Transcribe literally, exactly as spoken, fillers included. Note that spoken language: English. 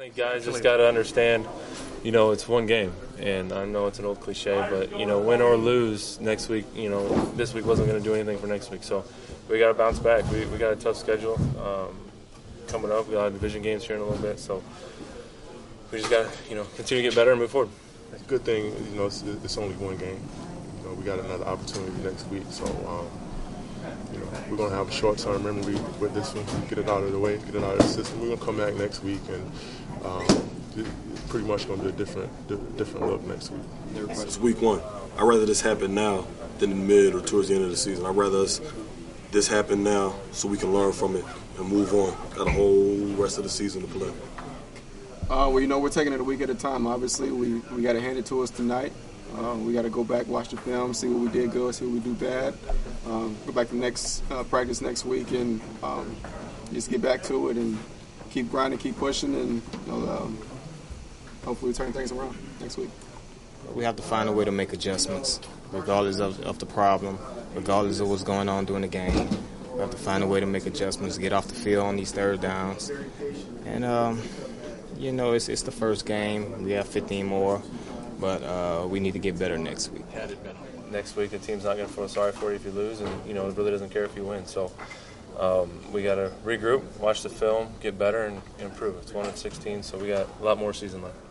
I think guys just got to understand, you know, it's one game, and I know it's an old cliche, but, you know, win or lose next week, you know, this week wasn't going to do anything for next week, so we got to bounce back. We we got a tough schedule um, coming up. We got division games here in a little bit, so we just got to, you know, continue to get better and move forward. Good thing, you know, it's, it's only one game. You know, we got another opportunity next week, so um, you know, we're gonna have a short-term memory with this one. Get it out of the way, get it out of the system. We're gonna come back next week, and um, it's pretty much gonna be a different, different look next week. It's week one. I'd rather this happen now than in mid or towards the end of the season. I'd rather us this happen now so we can learn from it and move on. Got a whole rest of the season to play. Uh, well, you know, we're taking it a week at a time. Obviously, we, we got to hand it to us tonight. Uh, we got to go back, watch the film, see what we did good, see what we do bad. Um, go back to next uh, practice next week and um, just get back to it and keep grinding, keep pushing, and you know, um, hopefully turn things around next week. We have to find a way to make adjustments, regardless of, of the problem, regardless of what's going on during the game. We have to find a way to make adjustments, get off the field on these third downs. And, um, you know, it's, it's the first game. We have fifteen more, but uh, we need to get better next week. Next week, the team's not going to feel sorry for you if you lose, and, you know, it really doesn't care if you win. So um, we got to regroup, watch the film, get better, and improve. It's one and sixteen, so we got a lot more season left.